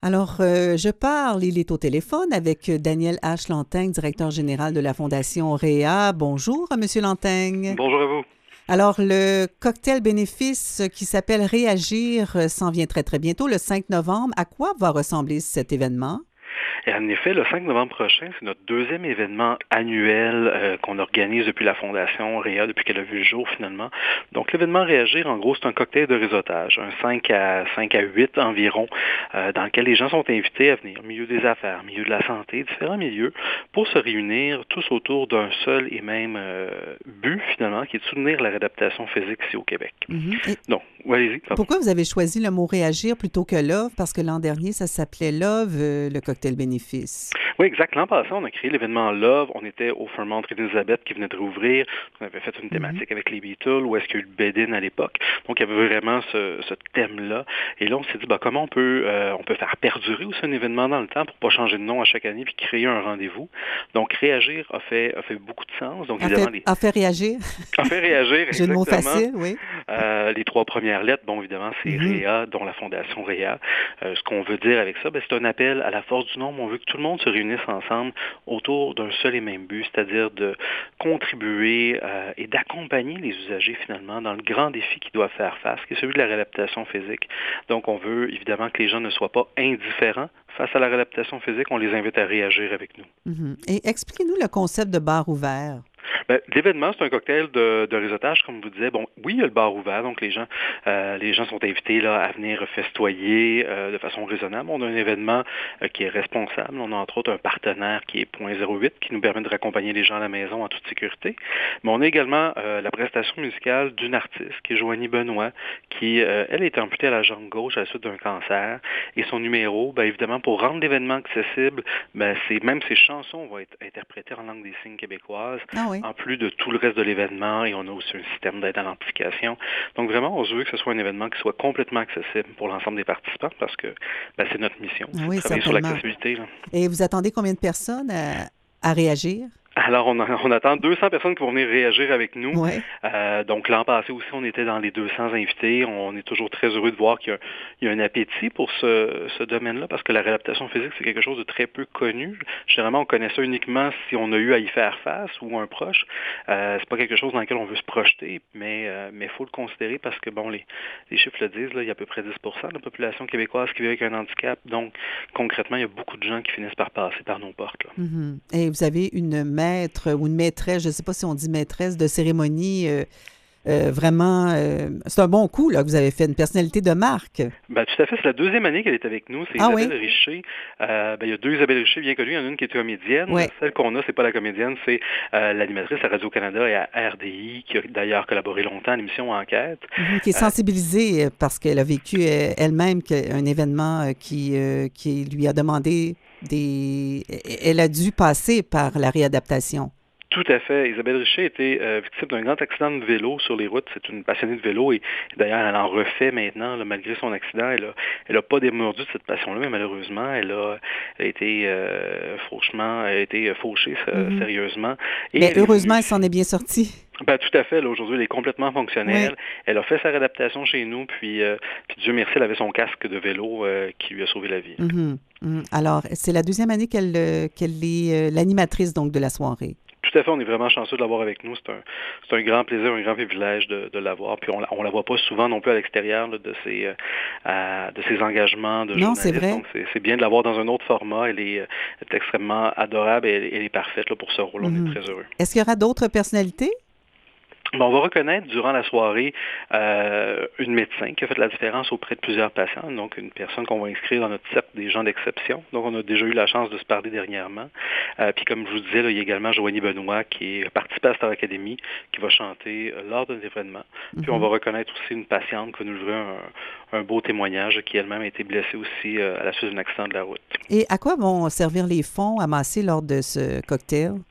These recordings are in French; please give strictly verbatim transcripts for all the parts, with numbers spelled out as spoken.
Alors, euh, je parle, il est au téléphone avec euh, Daniel H. Lanteigne, directeur général de la Fondation Réa. Bonjour, euh, Monsieur Lanteigne. Bonjour à vous. Alors, le cocktail bénéfice qui s'appelle Réagir euh, s'en vient très, très bientôt, le cinq novembre. À quoi va ressembler cet événement? Et en effet, le cinq novembre prochain, c'est notre deuxième événement annuel euh, qu'on organise depuis la Fondation Réa, depuis qu'elle a vu le jour finalement. Donc l'événement Réagir, en gros, c'est un cocktail de réseautage, un cinq à huit environ, euh, dans lequel les gens sont invités à venir, milieu des affaires, milieu de la santé, différents milieux, pour se réunir tous autour d'un seul et même euh, but finalement, qui est de soutenir la réadaptation physique ici au Québec. Mhm. Et Donc, ouais, allez-y, pardon. pourquoi vous avez choisi le mot Réagir plutôt que Love? Parce que l'an dernier, ça s'appelait Love, euh, le cocktail bénéfice. Oui, exact. L'an passé, on a créé l'événement Love. On était au Fairmont Elizabeth qui venait de rouvrir. On avait fait une Mhm. thématique avec les Beatles, où est-ce qu'il y a eu le Bed-In à l'époque. Donc, il y avait vraiment ce, ce thème-là. Et là, on s'est dit, bah, comment on peut, euh, on peut faire perdurer aussi un événement dans le temps pour pas changer de nom à chaque année puis créer un rendez-vous. Donc, Réagir a fait, a fait beaucoup de sens. Donc, A évidemment, fait, les, a fait réagir. a fait réagir Jeu de mots exactement. facile, oui. Euh, les trois premières lettres, bon, évidemment, c'est Mhm. Réa, dont la Fondation Réa. Euh, ce qu'on veut dire avec ça, ben, c'est un appel à la force du nombre. On veut que tout le monde se réunisse ensemble autour d'un seul et même but, c'est-à-dire de contribuer euh, et d'accompagner les usagers, finalement, dans le grand défi qu'ils doivent faire face, qui est celui de la réadaptation physique. Donc, on veut, évidemment, que les gens ne soient pas indifférents face à la réadaptation physique. On les invite à réagir avec nous. Mhm. Et expliquez-nous le concept de bar ouvert. Ben, l'événement, c'est un cocktail de, de réseautage, comme vous disiez. Bon, oui, il y a le bar ouvert, donc les gens, euh, les gens sont invités là, à venir festoyer euh, de façon raisonnable. On a un événement euh, qui est responsable. On a entre autres un partenaire qui est Point zéro huit, qui nous permet de raccompagner les gens à la maison en toute sécurité. Mais on a également euh, la prestation musicale d'une artiste, qui est Joanie Benoît, qui, euh, elle, est amputée à la jambe gauche à la suite d'un cancer. Et son numéro, ben, évidemment, pour rendre l'événement accessible, ben, c'est, même ses chansons vont être interprétées en langue des signes québécoise, Ah oui. en plus de tout le reste de l'événement, et on a aussi un système d'aide à l'amplification. Donc vraiment, on veut que ce soit un événement qui soit complètement accessible pour l'ensemble des participants parce que ben, c'est notre mission, Ah c'est de oui, travailler sur certainement. l'accessibilité, là. Et vous attendez combien de personnes à, à réagir? Alors, on, a- on attend deux cents personnes qui vont venir réagir avec nous. Oui. Euh, donc, l'an passé aussi, on était dans les deux cents invités. On est toujours très heureux de voir qu'il y a, il y a un appétit pour ce, ce domaine-là parce que la réadaptation physique, c'est quelque chose de très peu connu. Généralement, on connaît ça uniquement si on a eu à y faire face ou un proche. Euh, c'est pas quelque chose dans lequel on veut se projeter, mais euh, mais faut le considérer parce que, bon, les, les chiffres le disent, là, il y a à peu près dix pour cent de la population québécoise qui vit avec un handicap. Donc, concrètement, il y a beaucoup de gens qui finissent par passer par nos portes, là. Mhm. Et vous avez une maître ou une maîtresse, je ne sais pas si on dit maîtresse de cérémonie, euh, euh, vraiment, euh, c'est un bon coup là, que vous avez fait, une personnalité de marque. Ben, tout à fait. C'est la deuxième année qu'elle est avec nous. C'est Ah Isabelle oui? Richer. Euh, ben, il y a deux Isabelle Richer bien connues. Il y en a une qui est comédienne. Oui. Celle qu'on a, c'est pas la comédienne, c'est euh, l'animatrice à Radio-Canada et à R D I, qui a d'ailleurs collaboré longtemps à l'émission Enquête. Mhm. Qui est Euh, sensibilisée euh, parce qu'elle a vécu euh, elle-même que- un événement euh, qui, euh, qui lui a demandé des... Elle a dû passer par la réadaptation. Tout à fait. Isabelle Richer était euh, victime d'un grand accident de vélo sur les routes. C'est une passionnée de vélo et d'ailleurs, elle en refait maintenant, là, malgré son accident. Elle a, elle a pas démordu de cette passion-là, mais malheureusement, elle a, elle a été euh, fauchement, elle a été fauchée euh, Mhm. sérieusement. Et Mais elle est heureusement, venue elle s'en ici. est bien sortie. Ben, tout à fait. Là, aujourd'hui, elle est complètement Oui. fonctionnelle. Elle a fait sa réadaptation chez nous, puis, euh, puis Dieu merci, elle avait son casque de vélo euh, qui lui a sauvé la vie. Mhm. Mhm. Alors, c'est la deuxième année qu'elle euh, qu'elle est euh, l'animatrice donc de la soirée. Tout à fait, on est vraiment chanceux de l'avoir avec nous. C'est un, c'est un grand plaisir, un grand privilège de, de l'avoir. Puis on, la- on la voit pas souvent non plus à l'extérieur là, de ses euh, à- de ses engagements de Non, c'est journaliste. vrai. Donc c'est, c'est bien de l'avoir dans un autre format. Elle est, euh, elle est extrêmement adorable et elle, elle est parfaite là, pour ce rôle. On est Mhm. très heureux. Est-ce qu'il y aura d'autres personnalités? Bon, on va reconnaître durant la soirée euh, une médecin qui a fait la différence auprès de plusieurs patients, donc une personne qu'on va inscrire dans notre cercle des gens d'exception. Donc, on a déjà eu la chance de se parler dernièrement. Euh, puis, comme je vous disais, là, il y a également Joanie Benoît qui est participée à Star Academy, qui va chanter euh, lors d'un événement. Puis, on Mhm. va reconnaître aussi une patiente qui va nous livrer un, un beau témoignage, qui elle-même a été blessée aussi euh, à la suite d'un accident de la route. Et à quoi vont servir les fonds amassés lors de ce cocktail?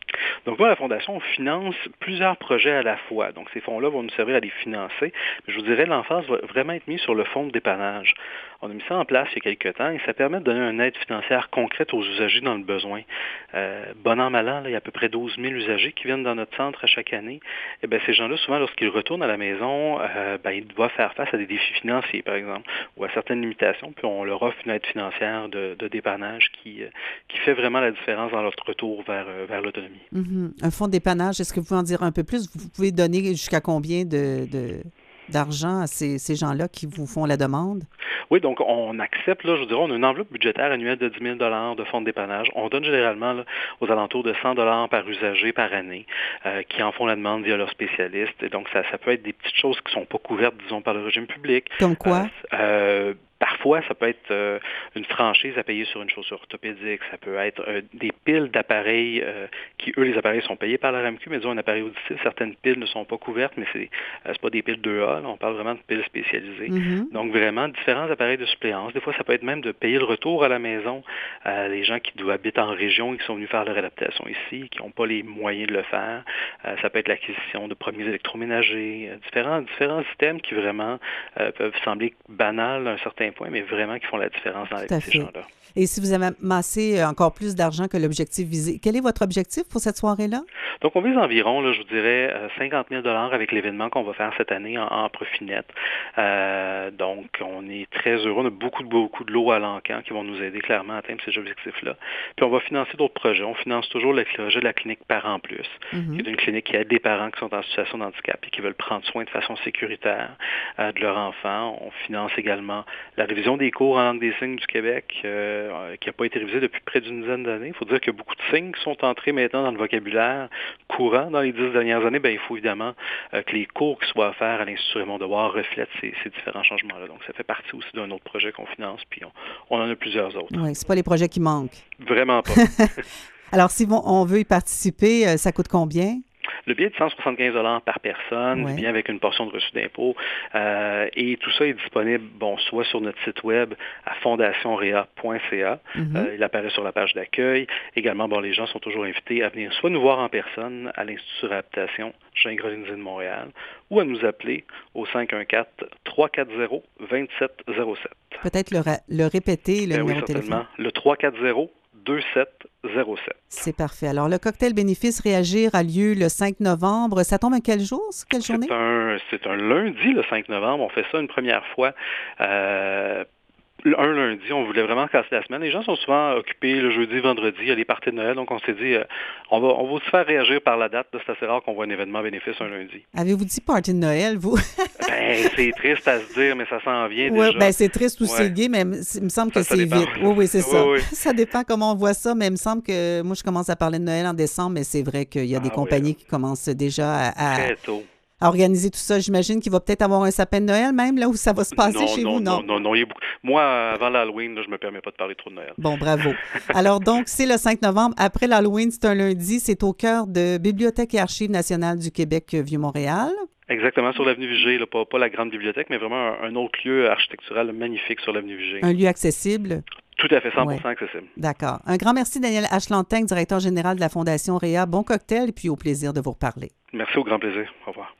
Donc, nous, à la Fondation, on finance plusieurs projets à la fois. Donc, ces fonds-là vont nous servir à les financer. Mais je vous dirais, l'emphase va vraiment être mise sur le fonds de dépannage. On a mis ça en place il y a quelques temps et ça permet de donner une aide financière concrète aux usagers dans le besoin. Euh, bon an, mal an, là, il y a à peu près douze mille usagers qui viennent dans notre centre à chaque année. Et bien, ces gens-là, souvent, lorsqu'ils retournent à la maison, euh, ben, ils doivent faire face à des défis financiers, par exemple, ou à certaines limitations. Puis on leur offre une aide financière de, de dépannage qui, euh, qui fait vraiment la différence dans leur retour vers, euh, vers l'autonomie. Mm-hmm. Un fonds de dépannage, est-ce que vous pouvez en dire un peu plus? Vous pouvez donner jusqu'à combien de... de... d'argent à ces, ces gens-là qui vous font la demande? Oui, donc on accepte, là, je dirais, on a une enveloppe budgétaire annuelle de dix mille dollars de fonds de dépannage. On donne généralement là, aux alentours de cent dollars par usager par année euh, qui en font la demande via leurs spécialistes. Et donc, ça, ça peut être des petites choses qui ne sont pas couvertes, disons, par le régime public. Comme quoi? Euh, euh, Parfois, ça peut être euh, une franchise à payer sur une chaussure orthopédique, ça peut être euh, des piles d'appareils euh, qui, eux, les appareils sont payés par la R A M Q, mais disons un appareil auditif, certaines piles ne sont pas couvertes, mais c'est euh, c'est pas des piles deux A, là, on parle vraiment de piles spécialisées. Mm-hmm. Donc vraiment, différents appareils de suppléance. Des fois, ça peut être même de payer le retour à la maison à les gens qui doivent habitent en région et qui sont venus faire leur adaptation ici, qui n'ont pas les moyens de le faire. Euh, ça peut être l'acquisition de premiers électroménagers, euh, différents, différents items qui vraiment euh, peuvent sembler banals à un certain point, mais vraiment qui font la différence dans la vie de ces gens-là. Et si vous avez amassé encore plus d'argent que l'objectif visé, quel est votre objectif pour cette soirée-là? Donc, on vise environ, là, je vous dirais, cinquante mille dollars avec l'événement qu'on va faire cette année en, en profit net. Euh, donc, on est très heureux. On a beaucoup, beaucoup de lots à l'encan qui vont nous aider clairement à atteindre ces objectifs-là. Puis, on va financer d'autres projets. On finance toujours le projet de la clinique Parents Plus, mm-hmm. qui est une clinique qui aide des parents qui sont en situation de handicap et qui veulent prendre soin de façon sécuritaire euh, de leur enfant. On finance également la révision des cours en langue des signes du Québec, euh, qui n'a pas été révisée depuis près d'une dizaine d'années. Il faut dire qu'il y a beaucoup de signes qui sont entrés maintenant dans le vocabulaire courant dans les dix dernières années. Bien, il faut évidemment euh, que les cours qui soient offerts à l'Institut Raymond Devoir reflètent ces, ces différents changements-là. Donc, ça fait partie aussi d'un autre projet qu'on finance, puis on, on en a plusieurs autres. Oui, c'est pas les projets qui manquent. Vraiment pas. Alors, si on veut y participer, ça coûte combien? Le billet est de cent soixante-quinze dollars par personne, ouais. Bien avec une portion de reçu d'impôt. Euh, et tout ça est disponible, bon, soit sur notre site web à fondation réa point c a. Mm-hmm. Euh, il apparaît sur la page d'accueil. Également, bon, les gens sont toujours invités à venir soit nous voir en personne à l'Institut de réadaptation Gingras-Lindsay de Montréal ou à nous appeler au cinq un quatre, trois quatre zéro, deux sept zéro sept. Peut-être le, ra- le répéter, le ben numéro oui, de téléphone. Le trois quatre zéro, deux sept zéro sept. C'est parfait. Alors, le cocktail bénéfice Réagir a lieu le cinq novembre. Ça tombe à quel jour? Quelle journée? C'est un, c'est un lundi, le cinq novembre. On fait ça une première fois. Euh, un lundi, on voulait vraiment casser la semaine. Les gens sont souvent occupés le jeudi, vendredi, il y a les parties de Noël, donc on s'est dit, euh, on va on va aussi faire réagir par la date. Là, c'est assez rare qu'on voit un événement bénéfice un lundi. Avez-vous dit party de Noël, vous? ben, c'est triste à se dire, mais ça s'en vient ouais, déjà. Ben, c'est triste ou ouais. c'est gai, mais il me semble ça, que ça c'est dépend. vite. Oui, oui, c'est ça. Oui, oui. Ça dépend comment on voit ça, mais il me semble que moi, je commence à parler de Noël en décembre, mais c'est vrai qu'il y a ah, des compagnies oui. qui commencent déjà à... à... Très tôt. à organiser tout ça. J'imagine qu'il va peut-être avoir un sapin de Noël même, là où ça va se passer non, chez non, vous, non? Non, non, non. Il y a beaucoup... Moi, avant l'Halloween, là, je ne me permets pas de parler trop de Noël. Bon, bravo. Alors donc, c'est le cinq novembre. Après l'Halloween, c'est un lundi. C'est au cœur de Bibliothèque et Archives nationales du Québec Vieux-Montréal. Exactement, sur l'avenue Vigée, là, pas, pas la grande bibliothèque, mais vraiment un, un autre lieu architectural magnifique sur l'avenue Vigée. Un lieu accessible? Tout à fait, cent pour cent ouais. accessible. D'accord. Un grand merci, Daniel Ashlantin, directeur général de la Fondation Réa. Bon cocktail et puis au plaisir de vous reparler. Merci, au grand plaisir. Au revoir.